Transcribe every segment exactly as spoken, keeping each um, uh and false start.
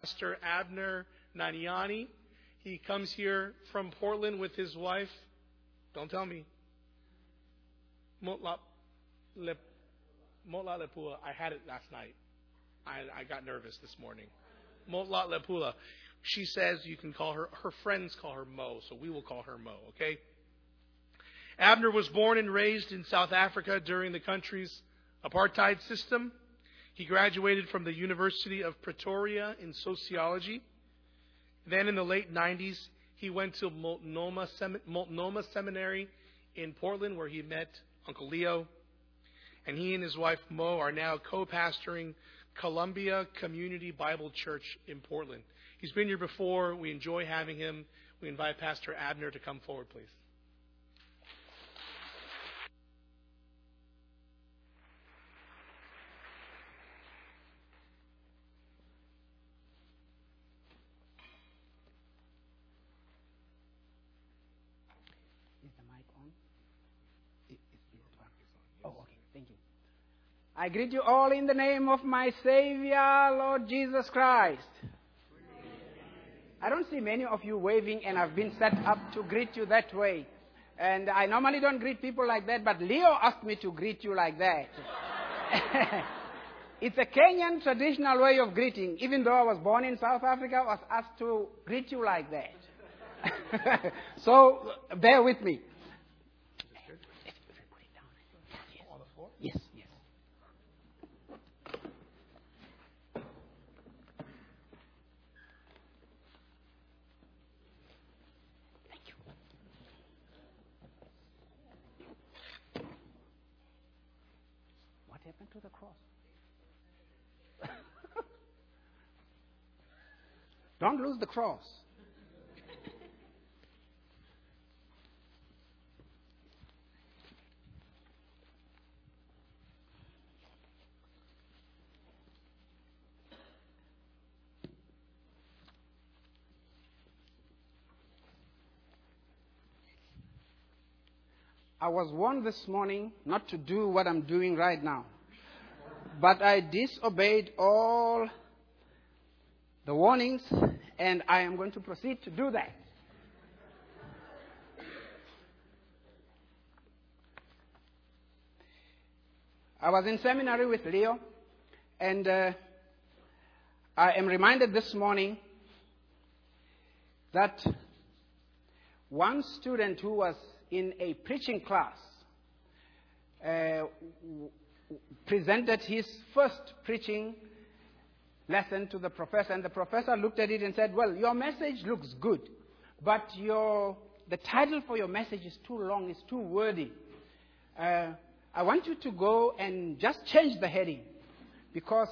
Pastor Abner Naniani. He comes here from Portland with his wife. Don't tell me. Motla Lep, Motla Lepula. I had it last night. I, I got nervous this morning. Motla Lepula. She says you can call her, her friends call her Mo, so we will call her Mo, okay? Abner was born and raised in South Africa during the country's apartheid system. He graduated from the University of Pretoria in sociology. Then in the late nineties, he went to Multnomah, Sem- Multnomah Seminary in Portland, where he met Uncle Leo. And he and his wife Mo are now co-pastoring Columbia Community Bible Church in Portland. He's been here before. We enjoy having him. We invite Pastor Abner to come forward, please. I greet you all in the name of my Savior, Lord Jesus Christ. I don't see many of you waving, and I've been set up to greet you that way. And I normally don't greet people like that, but Leo asked me to greet you like that. It's a Kenyan traditional way of greeting. Even though I was born in South Africa, I was asked to greet you like that. So, bear with me. Yes. Happened to the cross? Don't lose the cross. I was warned this morning not to do what I'm doing right now. But I disobeyed all the warnings, and I am going to proceed to do that. I was in seminary with Leo, and uh, I am reminded this morning that one student who was in a preaching class uh, presented his first preaching lesson to the professor, and the professor looked at it and said, well, your message looks good, but your the title for your message is too long, it's too wordy. Uh, I want you to go and just change the heading, because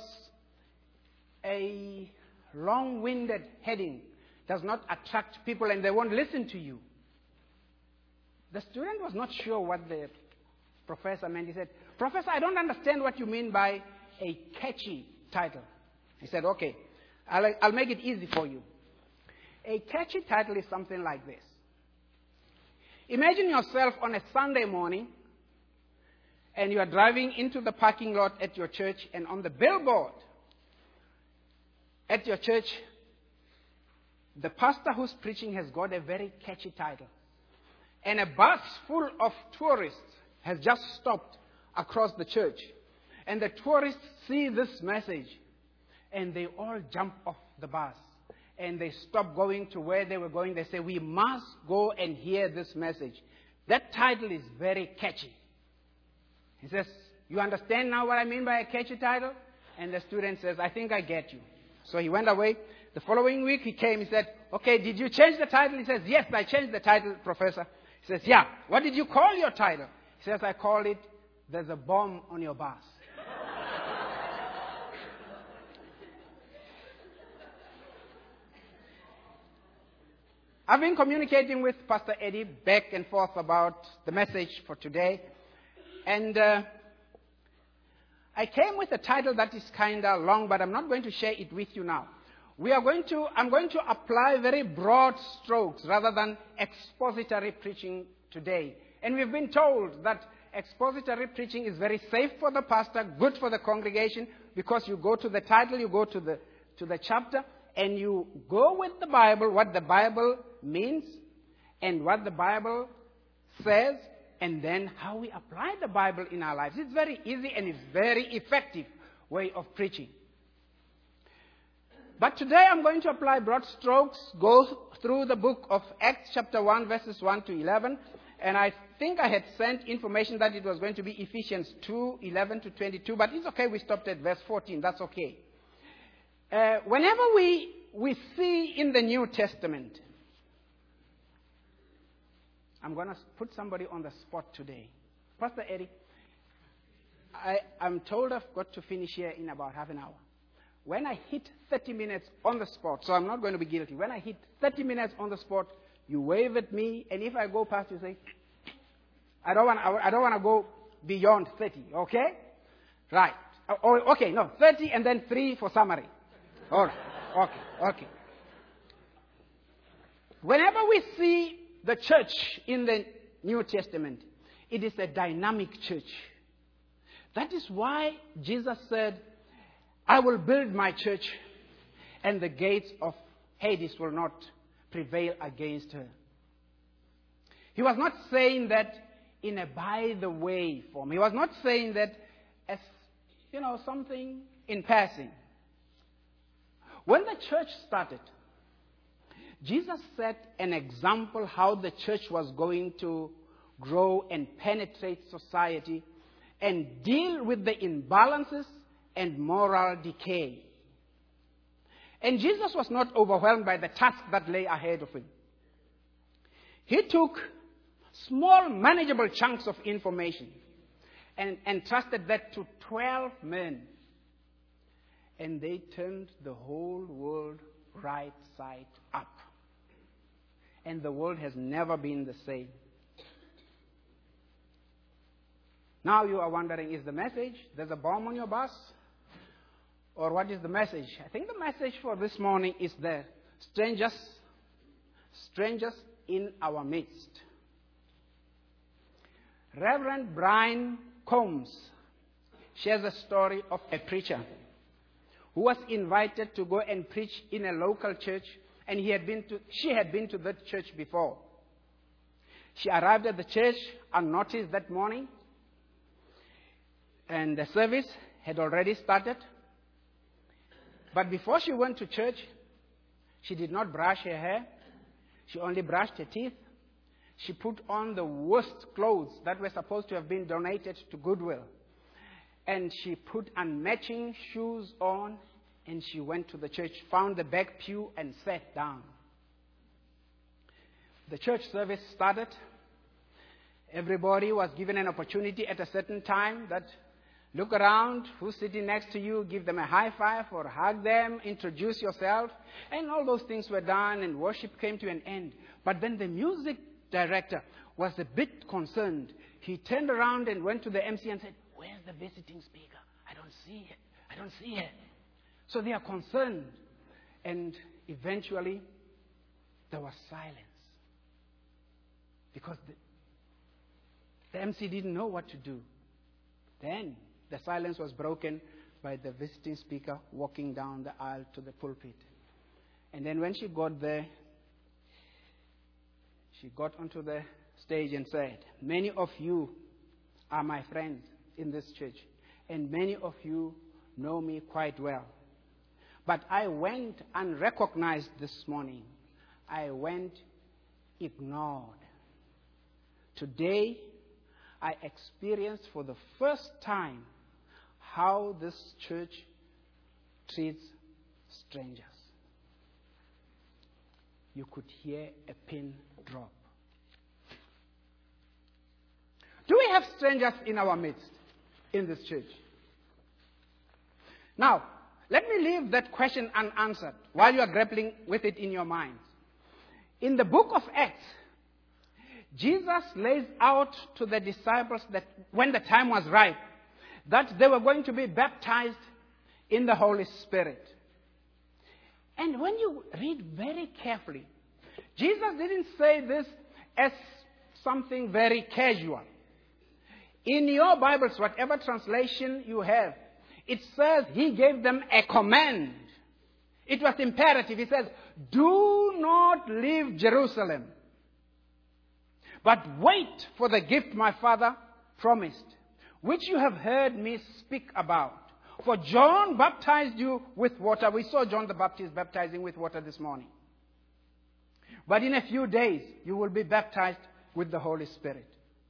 a long-winded heading does not attract people and they won't listen to you. The student was not sure what the professor meant. He said, Professor, I don't understand what you mean by a catchy title. He said, okay, I'll, I'll make it easy for you. A catchy title is something like this. Imagine yourself on a Sunday morning, and you are driving into the parking lot at your church, and on the billboard at your church, the pastor who's preaching has got a very catchy title. And a bus full of tourists has just stopped across the church. And the tourists see this message, and they all jump off the bus. And they stop going to where they were going. They say, we must go and hear this message. That title is very catchy. He says, you understand now what I mean by a catchy title? And the student says, I think I get you. So he went away. The following week he came. He said, okay, did you change the title? He says, yes, I changed the title, Professor. He says, yeah, what did you call your title? He says, I called it, There's a Bomb on Your Bus. I've been communicating with Pastor Eddie back and forth about the message for today. And uh, I came with a title that is kind of long, but I'm not going to share it with you now. We are going to, I'm going to apply very broad strokes rather than expository preaching today. And we've been told that expository preaching is very safe for the pastor, good for the congregation, because you go to the title, you go to the, to the chapter, and you go with the Bible, what the Bible means, and what the Bible says, and then how we apply the Bible in our lives. It's very easy and it's very effective way of preaching. But today I'm going to apply broad strokes, go through the book of Acts chapter one, verses one to eleven. And I think I had sent information that it was going to be Ephesians two, eleven to twenty-two. But it's okay, we stopped at verse fourteen. That's okay. Uh, whenever we, we see in the New Testament, I'm going to put somebody on the spot today. Pastor Eddie, I, I'm told I've got to finish here in about half an hour. When I hit thirty minutes on the spot, so I'm not going to be guilty. When I hit thirty minutes on the spot, you wave at me, and if I go past, you say, I don't want, I don't want to go beyond thirty, okay? Right. Oh, okay, no, thirty and then three for summary. All right, okay, okay. Whenever we see the church in the New Testament, it is a dynamic church. That is why Jesus said, I will build my church, and the gates of Hades will not prevail against her. He was not saying that in a by-the-way form. He was not saying that as, you know, something in passing. When the church started, Jesus set an example how the church was going to grow and penetrate society and deal with the imbalances and moral decay. And Jesus was not overwhelmed by the task that lay ahead of him. He took small, manageable chunks of information and entrusted that to twelve men. And they turned the whole world right side up. And the world has never been the same. Now you are wondering, is the message, there's a bomb on your bus? Or what is the message? I think the message for this morning is there. Strangers, strangers in our midst. Reverend Brian Combs shares a story of a preacher who was invited to go and preach in a local church, and he had been to, she had been to that church before. She arrived at the church unnoticed that morning, and the service had already started. But before she went to church, she did not brush her hair. She only brushed her teeth. She put on the worst clothes that were supposed to have been donated to Goodwill. And she put unmatching shoes on, and she went to the church, found the back pew, and sat down. The church service started. Everybody was given an opportunity at a certain time that look around, who's sitting next to you, give them a high five or hug them, introduce yourself. And all those things were done, and worship came to an end. But then the music director was a bit concerned. He turned around and went to the M C and said, where's the visiting speaker? I don't see it. I don't see it. So they are concerned. And eventually, there was silence. Because the, the M C didn't know what to do. Then the silence was broken by the visiting speaker walking down the aisle to the pulpit. And then when she got there, she got onto the stage and said, many of you are my friends in this church, and many of you know me quite well. But I went unrecognized this morning. I went ignored. Today, I experienced for the first time how this church treats strangers. You could hear a pin drop. Do we have strangers in our midst in this church? Now, let me leave that question unanswered while you are grappling with it in your minds. In the book of Acts, Jesus lays out to the disciples that when the time was ripe, that they were going to be baptized in the Holy Spirit. And when you read very carefully, Jesus didn't say this as something very casual. In your Bibles, whatever translation you have, it says he gave them a command. It was imperative. He says, do not leave Jerusalem, but wait for the gift my Father promised, which you have heard me speak about. For John baptized you with water. We saw John the Baptist baptizing with water this morning. But in a few days, you will be baptized with the Holy Spirit.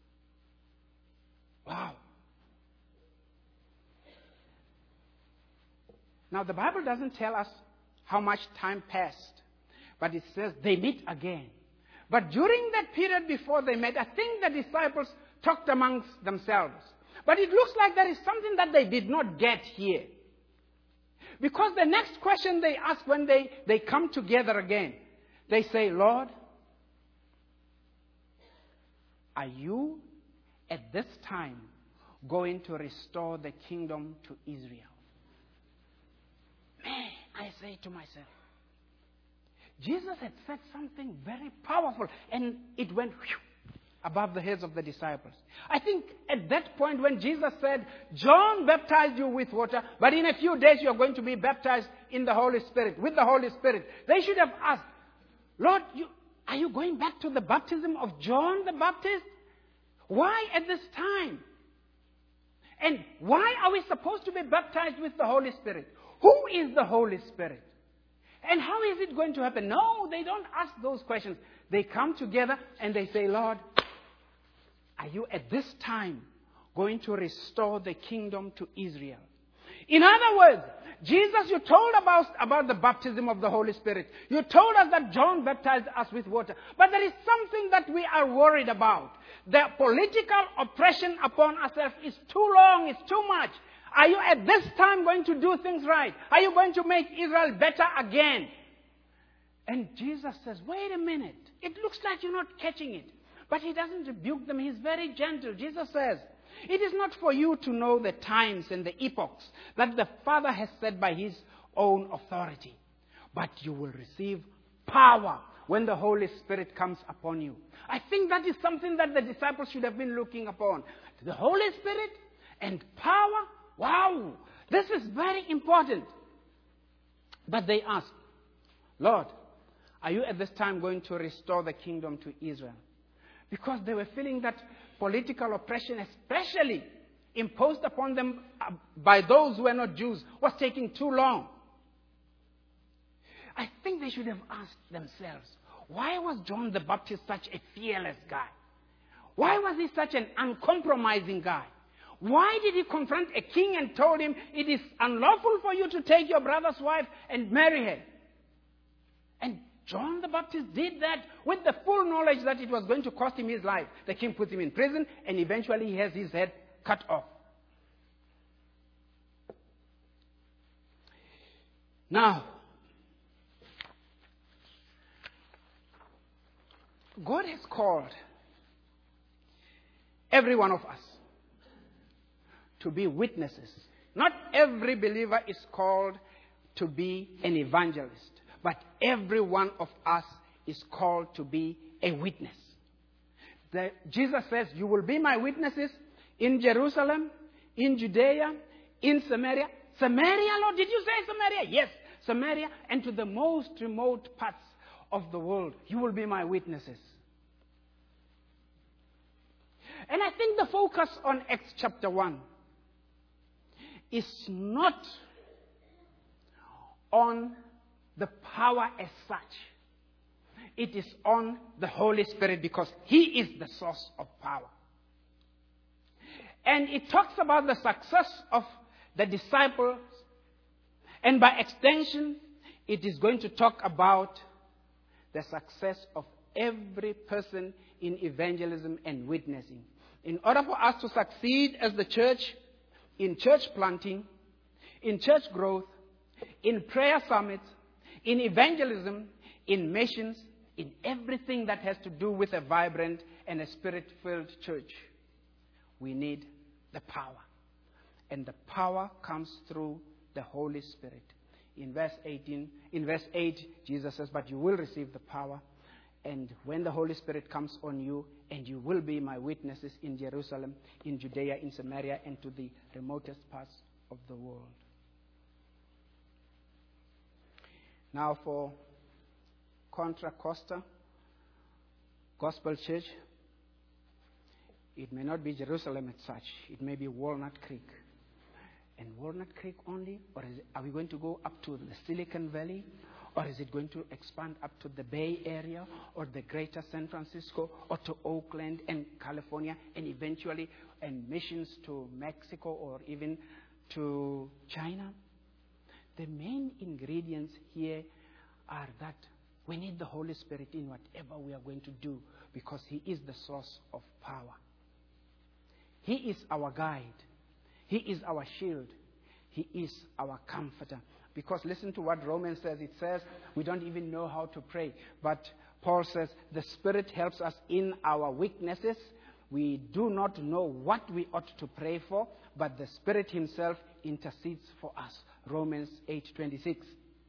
Wow. Now, the Bible doesn't tell us how much time passed, but it says they meet again. But during that period before they met, I think the disciples talked amongst themselves. But it looks like there is something that they did not get here. Because the next question they ask when they, they come together again, they say, Lord, are you at this time going to restore the kingdom to Israel? Man, I say to myself, Jesus had said something very powerful, and it went whew, above the heads of the disciples. I think at that point when Jesus said, John baptized you with water, but in a few days you are going to be baptized in the Holy Spirit, with the Holy Spirit. They should have asked, Lord, you, are you going back to the baptism of John the Baptist? Why at this time? And why are we supposed to be baptized with the Holy Spirit? Who is the Holy Spirit? And how is it going to happen? No, they don't ask those questions. They come together and they say, Lord, are you at this time going to restore the kingdom to Israel? In other words, Jesus, you told about, about the baptism of the Holy Spirit. You told us that John baptized us with water. But there is something that we are worried about. The political oppression upon ourselves is too long, it's too much. Are you at this time going to do things right? Are you going to make Israel better again? And Jesus says, wait a minute. It looks like you're not catching it. But he doesn't rebuke them. He's very gentle. Jesus says, it is not for you to know the times and the epochs that the Father has set by his own authority. But you will receive power when the Holy Spirit comes upon you. I think that is something that the disciples should have been looking upon. The Holy Spirit and power. Wow, this is very important. But they ask, Lord, are you at this time going to restore the kingdom to Israel? Because they were feeling that political oppression, especially imposed upon them by those who were not Jews, was taking too long. I think they should have asked themselves, why was John the Baptist such a fearless guy? Why was he such an uncompromising guy? Why did he confront a king and told him, it is unlawful for you to take your brother's wife and marry her? And John the Baptist did that with the full knowledge that it was going to cost him his life. The king put him in prison, and eventually he has his head cut off. Now, God has called every one of us to be witnesses. Not every believer is called to be an evangelist, but every one of us is called to be a witness. The, Jesus says, you will be my witnesses in Jerusalem, in Judea, in Samaria. Samaria, Lord, did you say Samaria? Yes, Samaria, and to the most remote parts of the world. You will be my witnesses. And I think the focus on Acts chapter one is not on the power as such. It is on the Holy Spirit, because he is the source of power. And it talks about the success of the disciples, and by extension, it is going to talk about the success of every person in evangelism and witnessing. In order for us to succeed as the church, in church planting, in church growth, in prayer summits, in evangelism, in missions, in everything that has to do with a vibrant and a spirit-filled church, we need the power. And the power comes through the Holy Spirit. In verse eighteen, in verse eight, Jesus says, but you will receive the power, and when the Holy Spirit comes on you, and you will be my witnesses in Jerusalem, in Judea, in Samaria, and to the remotest parts of the world. Now for Contra Costa Gospel Church, it may not be Jerusalem as such. It may be Walnut Creek. And Walnut Creek only? Or is it, are we going to go up to the Silicon Valley? Or is it going to expand up to the Bay Area or the greater San Francisco or to Oakland and California and eventually and missions to Mexico or even to China? The main ingredients here are that we need the Holy Spirit in whatever we are going to do because He is the source of power. He is our guide. He is our shield. He is our comforter. Because listen to what Romans says. It says we don't even know how to pray. But Paul says the Spirit helps us in our weaknesses. We do not know what we ought to pray for, but the Spirit Himself intercedes for us. Romans eight twenty-six.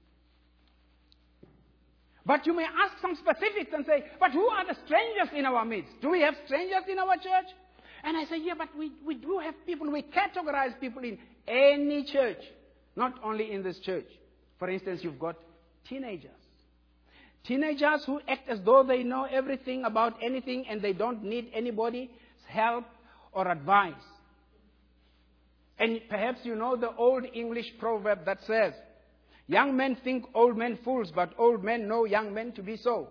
But you may ask some specifics and say, but who are the strangers in our midst? Do we have strangers in our church? And I say, yeah, but we, we do have people. We categorize people in any church, not only in this church. For instance, you've got teenagers. Teenagers who act as though they know everything about anything and they don't need anybody's help or advice. And perhaps you know the old English proverb that says, young men think old men fools, but old men know young men to be so.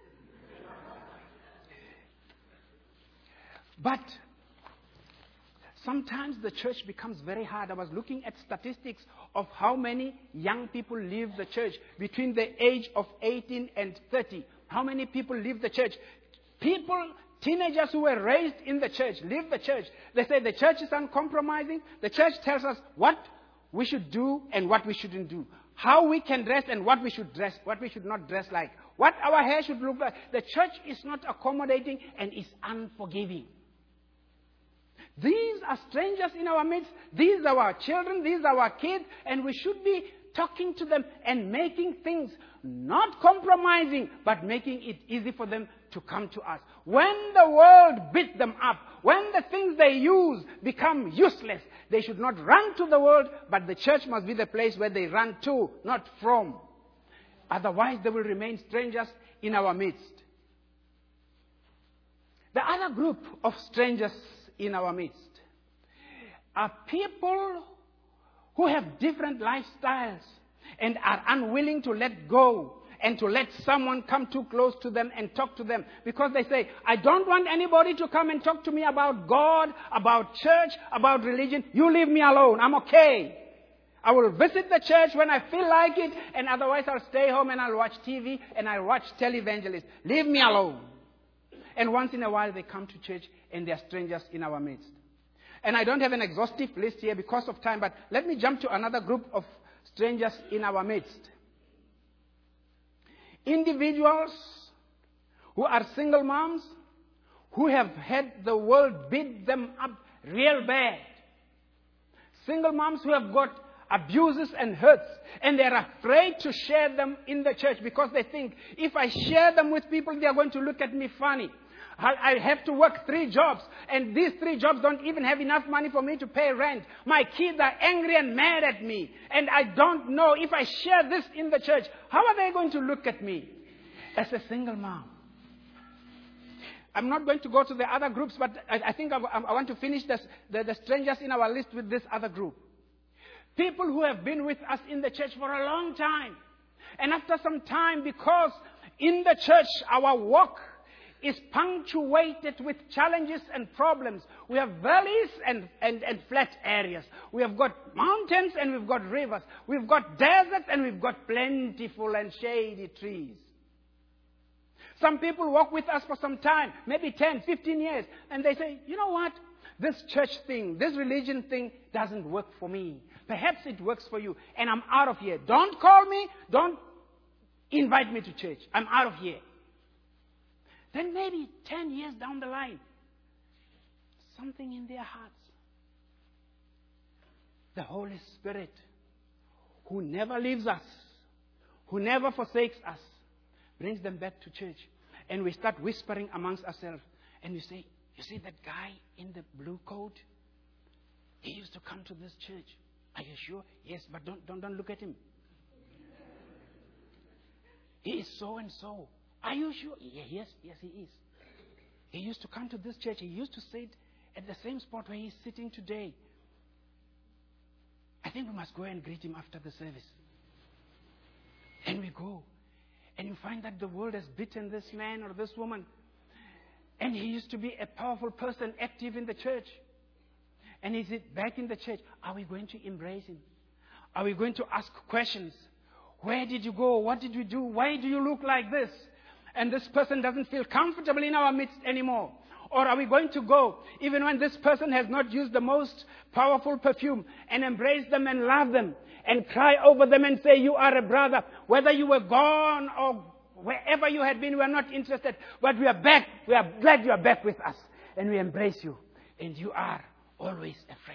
But sometimes the church becomes very hard. I was looking at statistics of how many young people leave the church between the age of eighteen and thirty. How many people leave the church? People, teenagers who were raised in the church, leave the church. They say the church is uncompromising. The church tells us what we should do and what we shouldn't do. How we can dress and what we should dress, what we should not dress like. What our hair should look like. The church is not accommodating and is unforgiving. These are strangers in our midst. These are our children. These are our kids. And we should be talking to them and making things not compromising, but making it easy for them to come to us. When the world beat them up, when the things they use become useless, they should not run to the world, but the church must be the place where they run to, not from. Otherwise, they will remain strangers in our midst. The other group of strangers in our midst are people who have different lifestyles and are unwilling to let go and to let someone come too close to them and talk to them. Because they say, I don't want anybody to come and talk to me about God, about church, about religion. You leave me alone. I'm okay. I will visit the church when I feel like it, and otherwise I'll stay home and I'll watch T V and I'll watch televangelists. Leave me alone. And once in a while they come to church and they are strangers in our midst. And I don't have an exhaustive list here because of time, but let me jump to another group of strangers in our midst. Individuals who are single moms, who have had the world beat them up real bad. Single moms who have got abuses and hurts, and they're afraid to share them in the church because they think, if I share them with people, they are going to look at me funny. I have to work three jobs, and these three jobs don't even have enough money for me to pay rent. My kids are angry and mad at me, and I don't know if I share this in the church, how are they going to look at me as a single mom? I'm not going to go to the other groups, but I, I think I, I want to finish this, the, the strangers in our list with this other group. People who have been with us in the church for a long time, and after some time, because in the church our walk is punctuated with challenges and problems. We have valleys and, and, and flat areas. We have got mountains and we've got rivers. We've got deserts and we've got plentiful and shady trees. Some people walk with us for some time, maybe ten, fifteen years, and they say, you know what? This church thing, this religion thing doesn't work for me. Perhaps it works for you, and I'm out of here. Don't call me. Don't invite me to church. I'm out of here. Then maybe ten years down the line, something in their hearts, the Holy Spirit, who never leaves us, who never forsakes us, brings them back to church. And we start whispering amongst ourselves. And we say, you see that guy in the blue coat? He used to come to this church. Are you sure? Yes, but don't, don't, don't look at him. He is so and so. Are you sure? Yes, yes, he is. He used to come to this church. He used to sit at the same spot where he's sitting today. I think we must go and greet him after the service. And we go. And you find that the world has beaten this man or this woman. And he used to be a powerful person, active in the church. And he's back in the church. Are we going to embrace him? Are we going to ask questions? Where did you go? What did you do? Why do you look like this? And this person doesn't feel comfortable in our midst anymore. Or are we going to go, even when this person has not used the most powerful perfume, and embrace them and love them and cry over them and say, you are a brother. Whether you were gone or wherever you had been, we are not interested. But we are back. We are glad you are back with us. And we embrace you. And you are always a friend.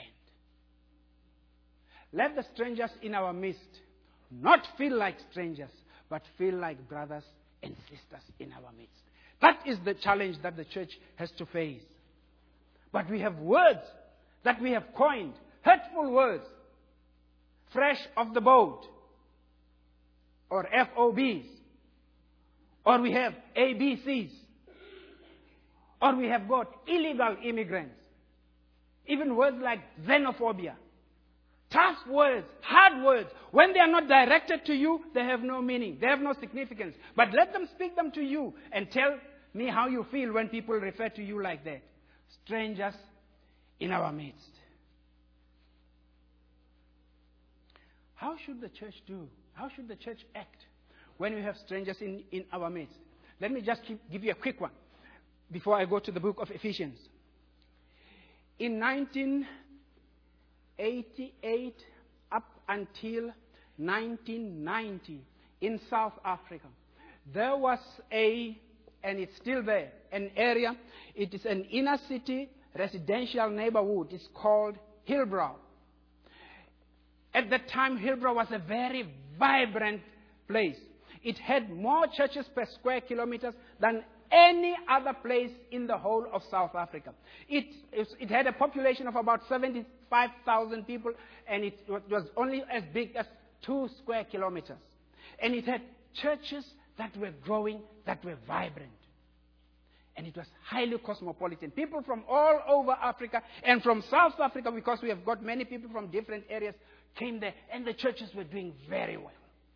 Let the strangers in our midst not feel like strangers, but feel like brothers and sisters in our midst. That is the challenge that the church has to face. But we have words that we have coined, hurtful words, fresh off the boat, or F O Bs, or we have A B Cs, or we have got illegal immigrants, even words like xenophobia. Tough words, hard words. When they are not directed to you, they have no meaning. They have no significance. But let them speak them to you and tell me how you feel when people refer to you like that. Strangers in our midst. How should the church do? How should the church act when we have strangers in, in our midst? Let me just keep, give you a quick one before I go to the book of Ephesians. In nineteen eighty-eight up until nineteen ninety in South Africa, there was a, and it's still there, an area. It is an inner city residential neighborhood. It's called Hillbrow. At that time, Hillbrow was a very vibrant place. It had more churches per square kilometers than any other place in the whole of South Africa. It, it, it had a population of about seventy-five thousand people, and it was only as big as two square kilometers. And it had churches that were growing, that were vibrant. And it was highly cosmopolitan. People from all over Africa and from South Africa, because we have got many people from different areas, came there, and the churches were doing very well.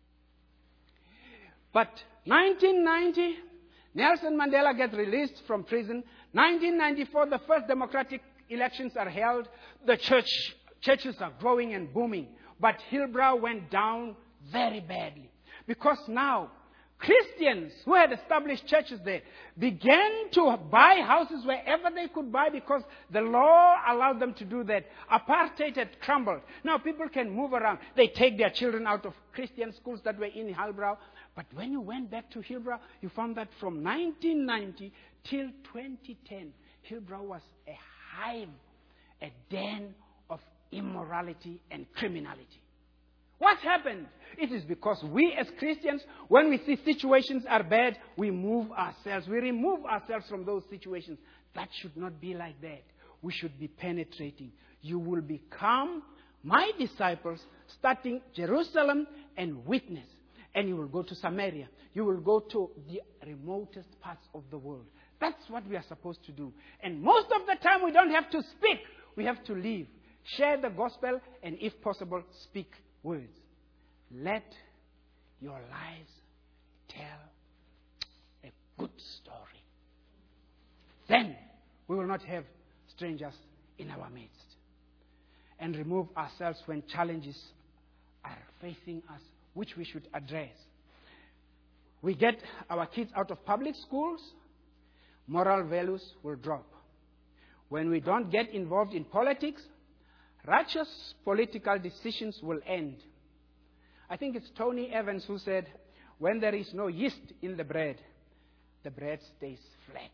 But nineteen ninety, Nelson Mandela gets released from prison. nineteen ninety-four, the first democratic elections are held. The church, churches are growing and booming. But Hillbrow went down very badly. Because now, Christians who had established churches there began to buy houses wherever they could buy, because the law allowed them to do that. Apartheid had crumbled. Now people can move around. They take their children out of Christian schools that were in Hillbrow. But when you went back to Hillbrow, you found that from nineteen ninety till twenty ten, Hillbrow was a hive, a den of immorality and criminality. What happened? It is because we as Christians, when we see situations are bad, we move ourselves. We remove ourselves from those situations. That should not be like that. We should be penetrating. You will become my disciples, starting Jerusalem and witness. And you will go to Samaria. You will go to the remotest parts of the world. That's what we are supposed to do. And most of the time we don't have to speak. We have to live. Share the gospel, and if possible, speak words. Let your lives tell a good story. Then we will not have strangers in our midst. And remove ourselves when challenges are facing us, which we should address. We get our kids out of public schools, moral values will drop. When we don't get involved in politics, righteous political decisions will end. I think it's Tony Evans who said, when there is no yeast in the bread, the bread stays flat.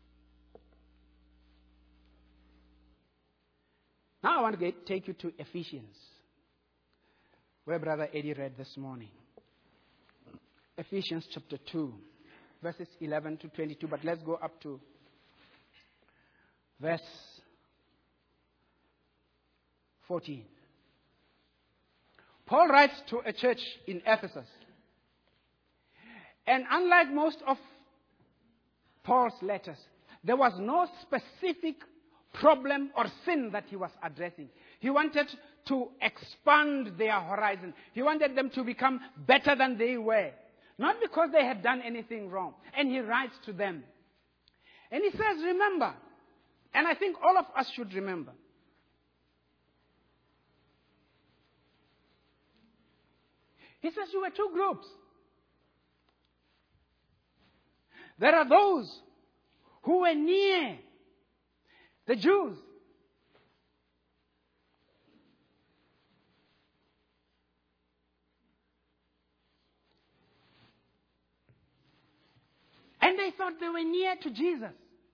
Now I want to get, take you to Ephesians, where Brother Eddie read this morning. Ephesians chapter two, verses eleven to twenty-two. But let's go up to verse fourteen. Paul writes to a church in Ephesus. And unlike most of Paul's letters, there was no specific problem or sin that he was addressing. He wanted to expand their horizon. He wanted them to become better than they were. Not because they had done anything wrong. And he writes to them. And he says, remember, and I think all of us should remember, he says you were two groups. There are those who were near the Jews. And they thought they were near to Jesus.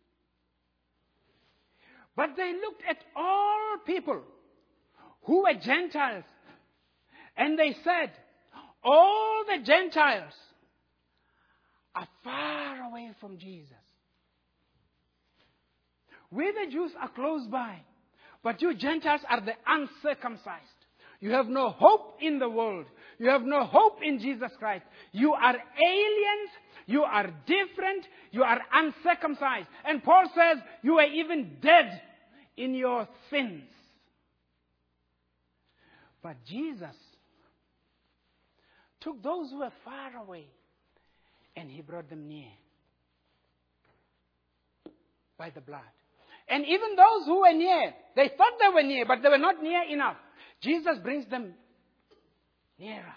But they looked at all people who were Gentiles. And they said, all the Gentiles are far away from Jesus. We the Jews are close by. But you Gentiles are the uncircumcised. You have no hope in the world. You have no hope in Jesus Christ. You are aliens. You are different. You are uncircumcised. And Paul says you are even dead in your sins. But Jesus took those who were far away and he brought them near by the blood. And even those who were near, they thought they were near, but they were not near enough. Jesus brings them nearer.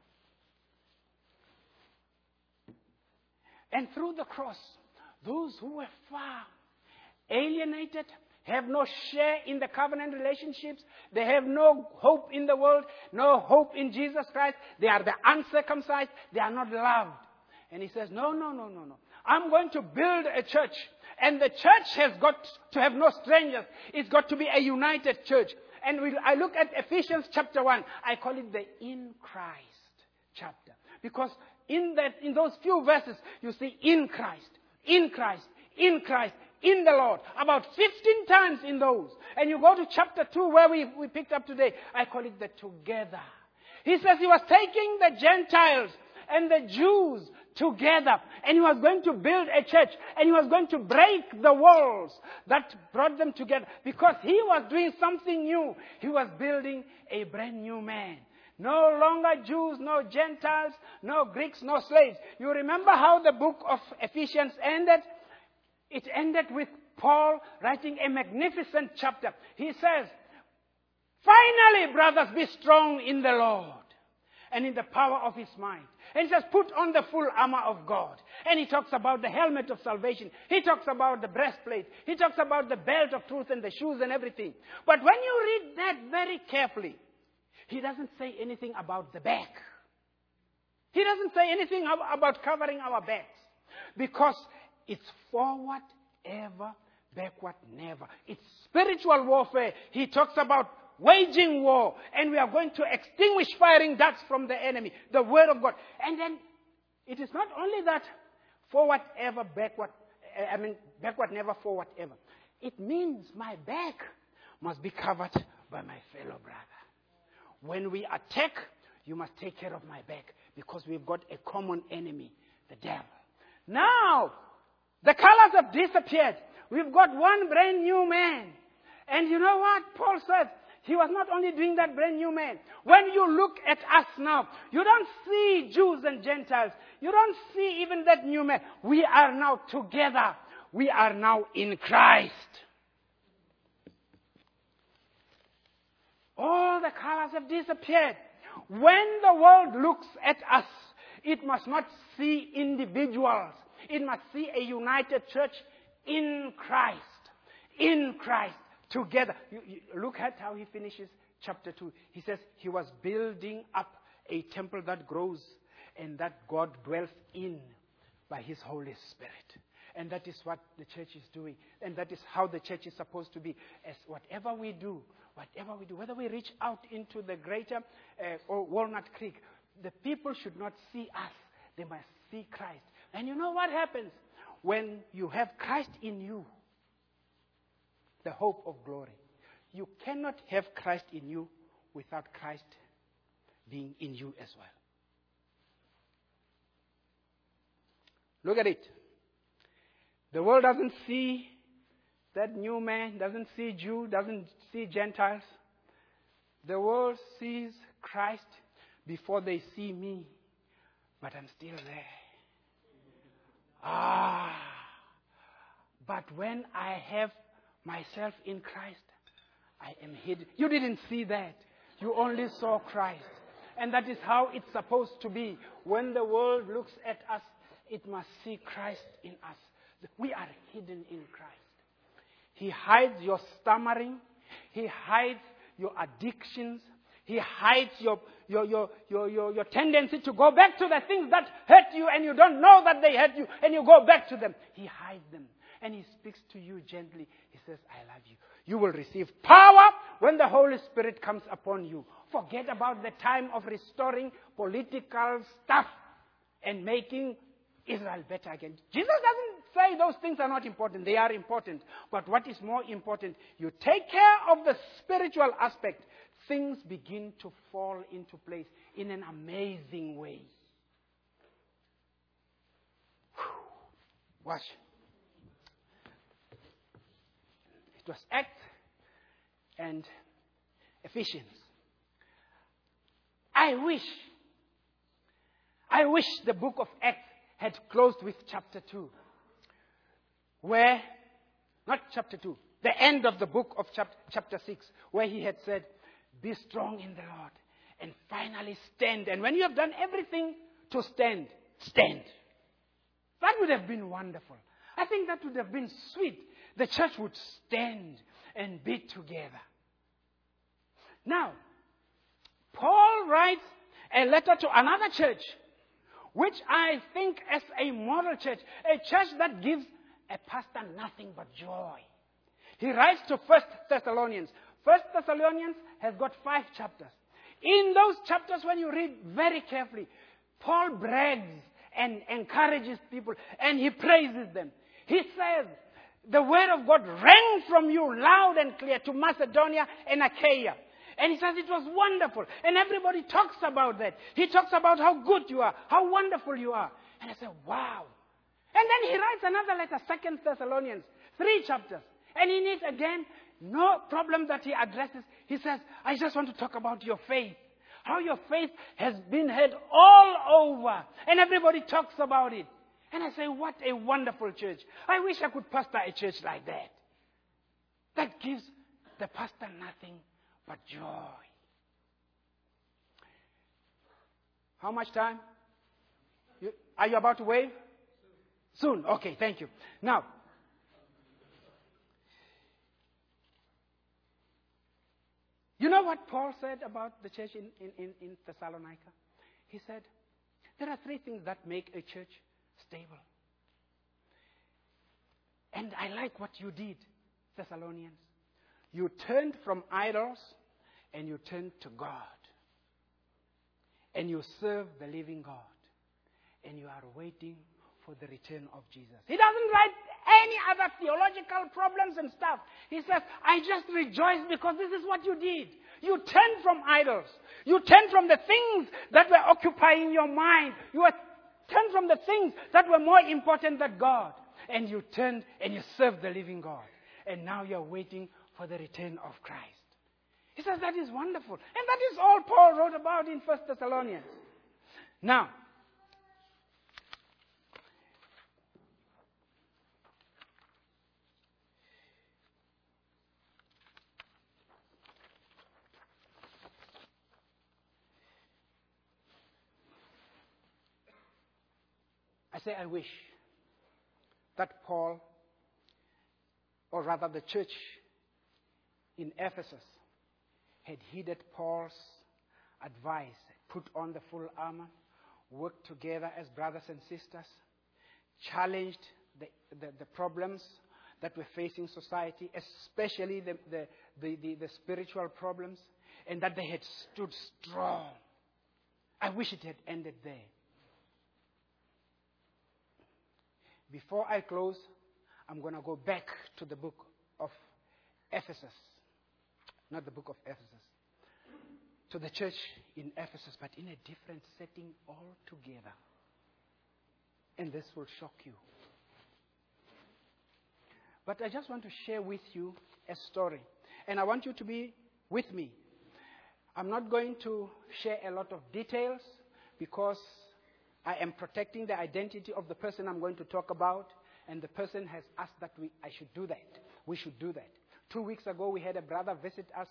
And through the cross, those who were far, alienated, have no share in the covenant relationships, they have no hope in the world, no hope in Jesus Christ, they are the uncircumcised, they are not loved. And he says, no, no, no, no, no. I'm going to build a church. And the church has got to have no strangers. It's got to be a united church. And we, I look at Ephesians chapter one. I call it the in Christ chapter. Because in that, in those few verses, you see in Christ, in Christ, in Christ, in the Lord. About fifteen times in those. And you go to chapter two where we, we picked up today. I call it the together. He says he was taking the Gentiles and the Jews together. And he was going to build a church. And he was going to break the walls that brought them together. Because he was doing something new. He was building a brand new man. No longer Jews, no Gentiles, no Greeks, no slaves. You remember how the book of Ephesians ended? It ended with Paul writing a magnificent chapter. He says, finally, brothers, be strong in the Lord and in the power of his might. And he says, put on the full armor of God. And he talks about the helmet of salvation. He talks about the breastplate. He talks about the belt of truth and the shoes and everything. But when you read that very carefully, he doesn't say anything about the back. He doesn't say anything about covering our backs. Because it's forward ever, backward never. It's spiritual warfare. He talks about waging war. And we are going to extinguish firing darts from the enemy. The word of God. And then it is not only that forward ever, backward, I mean backward never, forward ever. It means my back must be covered by my fellow brother. When we attack, you must take care of my back. Because we've got a common enemy, the devil. Now, the colors have disappeared. We've got one brand new man. And you know what? Paul says, he was not only doing that brand new man. When you look at us now, you don't see Jews and Gentiles. You don't see even that new man. We are now together. We are now in Christ. All the colors have disappeared. When the world looks at us, it must not see individuals. It must see a united church in Christ. In Christ. Together. You, you look at how he finishes chapter two. He says he was building up a temple that grows and that God dwells in by his Holy Spirit. And that is what the church is doing. And that is how the church is supposed to be. As whatever we do, whatever we do, whether we reach out into the greater uh, or Walnut Creek, the people should not see us. They must see Christ. And you know what happens? When you have Christ in you, the hope of glory. You cannot have Christ in you without Christ being in you as well. Look at it. The world doesn't see that new man, doesn't see Jew, doesn't see Gentiles. The world sees Christ before they see me. But I'm still there. Ah. But when I have myself in Christ, I am hidden. You didn't see that. You only saw Christ. And that is how it's supposed to be. When the world looks at us, it must see Christ in us. We are hidden in Christ. He hides your stammering. He hides your addictions. He hides your, your, your, your, your, your tendency to go back to the things that hurt you and you don't know that they hurt you and you go back to them. He hides them. And He speaks to you gently. He says, I love you. You will receive power when the Holy Spirit comes upon you. Forget about the time of restoring political stuff and making Israel better again. Jesus doesn't say those things are not important. They are important. But what is more important, you take care of the spiritual aspect. Things begin to fall into place in an amazing way. Whew. Watch. It was Acts and Ephesians. I wish, I wish the book of Acts had closed with chapter two. Where, not chapter two, the end of the book of chapter, chapter six, where he had said, be strong in the Lord and finally stand. And when you have done everything to stand, stand. That would have been wonderful. I think that would have been sweet. The church would stand and be together. Now, Paul writes a letter to another church, which I think as a model church, a church that gives a pastor nothing but joy. He writes to First Thessalonians. First Thessalonians has got five chapters. In those chapters, when you read very carefully, Paul brags and encourages people and he praises them. He says, the word of God rang from you loud and clear to Macedonia and Achaia. And he says it was wonderful. And everybody talks about that. He talks about how good you are, how wonderful you are. And I said, wow. And then he writes another letter, Second Thessalonians, three chapters. And in it again, no problem that he addresses. He says, I just want to talk about your faith. How your faith has been heard all over. And everybody talks about it. And I say, what a wonderful church. I wish I could pastor a church like that. That gives the pastor nothing but joy. How much time? You, are you about to wave? Soon. Soon. Okay, thank you. Now, you know what Paul said about the church in, in, in, in Thessalonica? He said, there are three things that make a church stable. And I like what you did, Thessalonians. You turned from idols and you turned to God. And you serve the living God. And you are waiting for the return of Jesus. He doesn't write any other theological problems and stuff. He says, I just rejoice because this is what you did. You turned from idols. You turned from the things that were occupying your mind. You were turned from the things that were more important than God. And you turned and you served the living God. And now you're waiting for the return of Christ. He says that is wonderful. And that is all Paul wrote about in First Thessalonians. Now, I say I wish that Paul, or rather the church in Ephesus, had heeded Paul's advice, put on the full armor, worked together as brothers and sisters, challenged the, the, the problems that were facing society, especially the, the, the, the, the spiritual problems, and that they had stood strong. I wish it had ended there. Before I close, I'm going to go back to the book of Ephesus. Not the book of Ephesus. To the church in Ephesus, but in a different setting altogether. And this will shock you. But I just want to share with you a story. And I want you to be with me. I'm not going to share a lot of details because I am protecting the identity of the person I'm going to talk about. And the person has asked that we, I should do that. We should do that. Two weeks ago, we had a brother visit us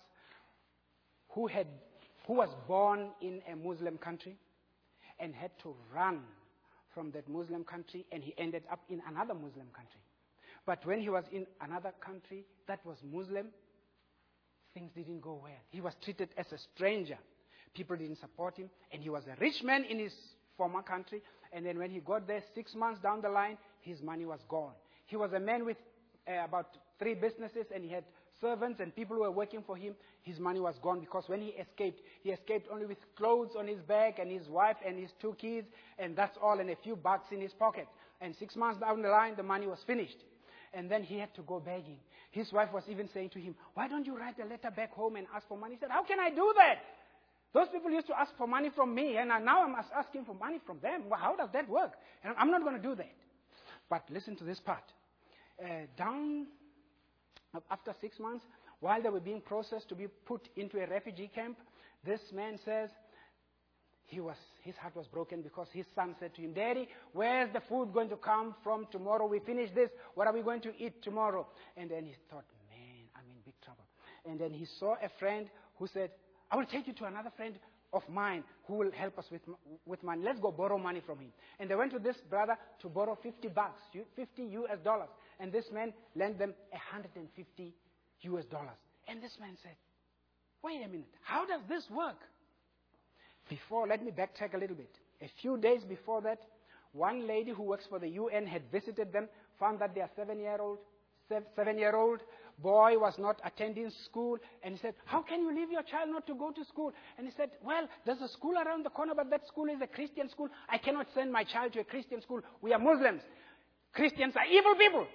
who had, who was born in a Muslim country and had to run from that Muslim country, and he ended up in another Muslim country. But when he was in another country that was Muslim, things didn't go well. He was treated as a stranger. People didn't support him, and he was a rich man in his former country, and then when he got there, six months down the line, his money was gone. He was a man with uh, about three businesses, and he had servants and people who were working for him. His money was gone because when he escaped, he escaped only with clothes on his back and his wife and his two kids, and that's all, and a few bucks in his pocket. And six months down the line, the money was finished. And then he had to go begging. His wife was even saying to him, why don't you write a letter back home and ask for money? He said, how can I do that? Those people used to ask for money from me, and now I'm asking for money from them. Well, how does that work? And I'm not going to do that. But listen to this part. Uh, down after six months, while they were being processed to be put into a refugee camp, this man says he was, his heart was broken because his son said to him, Daddy, where's the food going to come from tomorrow? We finish this. What are we going to eat tomorrow? And then he thought, man, I'm in big trouble. And then he saw a friend who said, I will take you to another friend of mine who will help us with, with money. Let's go borrow money from him. And they went to this brother to borrow fifty bucks, fifty U S dollars. And this man lent them one hundred fifty U S dollars. And this man said, wait a minute, how does this work? Before, let me backtrack a little bit. A few days before that, one lady who works for the U N had visited them, found that their seven-year-old, seven-year-old boy was not attending school, and he said, how can you leave your child not to go to school? And he said, well, there's a school around the corner, but that school is a Christian school. I cannot send my child to a Christian school. We are Muslims. Christians are evil people.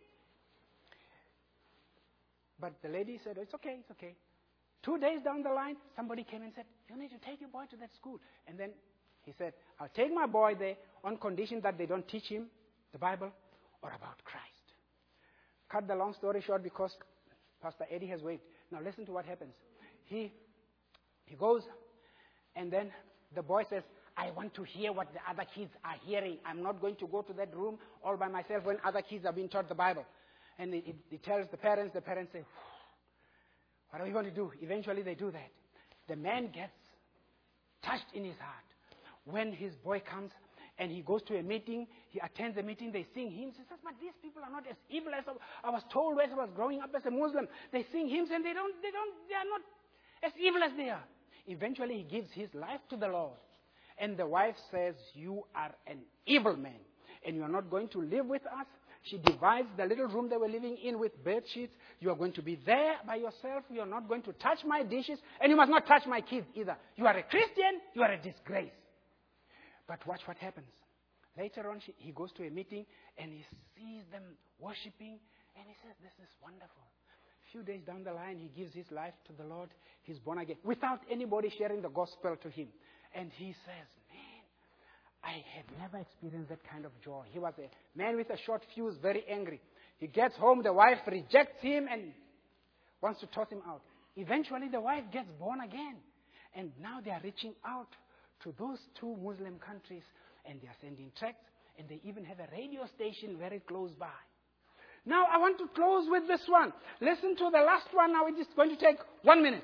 But the lady said, oh, it's okay, it's okay. Two days down the line, somebody came and said, you need to take your boy to that school. And then he said, I'll take my boy there on condition that they don't teach him the Bible or about Christ. Cut the long story short because Pastor Eddie has waved. Now listen to what happens. He, he goes, and then the boy says, I want to hear what the other kids are hearing. I'm not going to go to that room all by myself when other kids are being taught the Bible. And he, he tells the parents, the parents say, what are we going to do? Eventually they do that. The man gets touched in his heart. When his boy comes and he goes to a meeting, he attends a meeting, they sing hymns. He says, but these people are not as evil as I was told as I was growing up as a Muslim. They sing hymns and they don't, they don't, they are not as evil as they are. Eventually he gives his life to the Lord. And the wife says, you are an evil man and you are not going to live with us. She divides the little room they were living in with bed sheets. You are going to be there by yourself. You are not going to touch my dishes. And you must not touch my kids either. You are a Christian. You are a disgrace. But watch what happens. Later on, she, he goes to a meeting and he sees them worshiping. And he says, this is wonderful. A few days down the line, he gives his life to the Lord. He's born again without anybody sharing the gospel to him. And he says, I have never experienced that kind of joy. He was a man with a short fuse, very angry. He gets home, the wife rejects him and wants to toss him out. Eventually, the wife gets born again. And now they are reaching out to those two Muslim countries and they are sending tracts and they even have a radio station very close by. Now, I want to close with this one. Listen to the last one now. It is going to take one minute.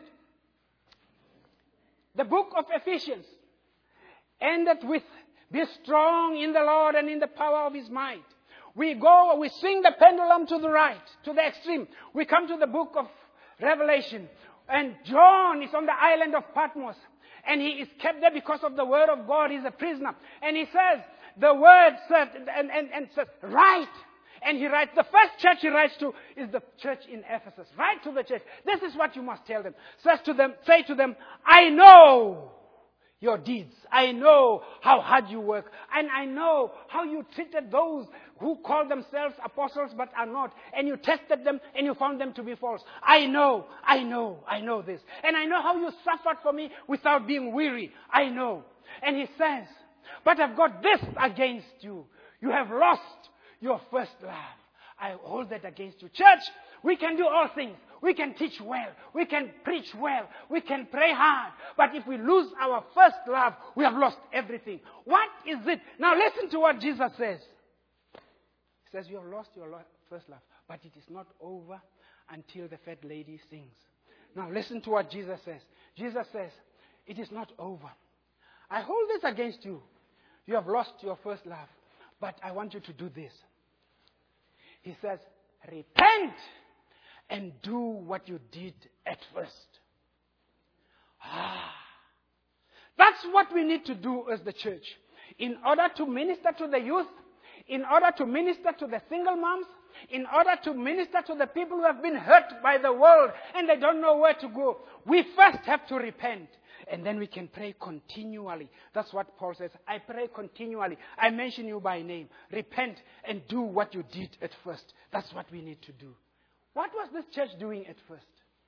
The book of Ephesians ended with, be strong in the Lord and in the power of His might. We go, we swing the pendulum to the right, to the extreme. We come to the book of Revelation. And John is on the island of Patmos. And he is kept there because of the word of God. He's a prisoner. And he says, the word said, and, and, and says, write. And he writes, the first church he writes to is the church in Ephesus. Write to the church. This is what you must tell them. Says to them, say to them, I know your deeds. I know how hard you work. And I know how you treated those who call themselves apostles but are not. And you tested them and you found them to be false. I know, I know, I know this. And I know how you suffered for me without being weary. I know. And he says, but I've got this against you. You have lost your first love. I hold that against you. Church, we can do all things. We can teach well. We can preach well. We can pray hard. But if we lose our first love, we have lost everything. What is it? Now listen to what Jesus says. He says, you have lost your lo- first love. But it is not over until the fat lady sings. Now listen to what Jesus says. Jesus says, it is not over. I hold this against you. You have lost your first love. But I want you to do this. He says, repent and do what you did at first. Ah, that's what we need to do as the church. In order to minister to the youth, in order to minister to the single moms, in order to minister to the people who have been hurt by the world and they don't know where to go, we first have to repent. And then we can pray continually. That's what Paul says. I pray continually. I mention you by name. Repent and do what you did at first. That's what we need to do. What was this church doing at first?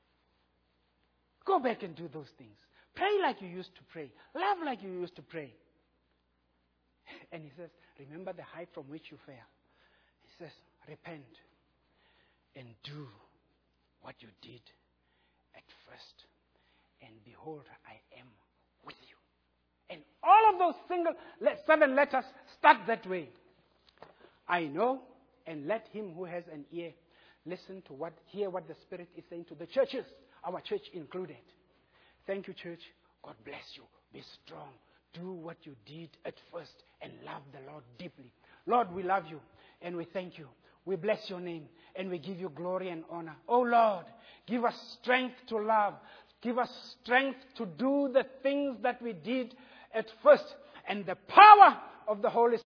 Go back and do those things. Pray like you used to pray. Love like you used to pray. And he says, remember the height from which you fell. He says, repent and do what you did at first. And behold, I am with you. And all of those single seven letters start that way. I know, and let him who has an ear listen to what, hear what the Spirit is saying to the churches, our church included. Thank you, church. God bless you. Be strong. Do what you did at first and love the Lord deeply. Lord, we love you and we thank you. We bless your name and we give you glory and honor. Oh Lord, give us strength to love. Give us strength to do the things that we did at first. And the power of the Holy Spirit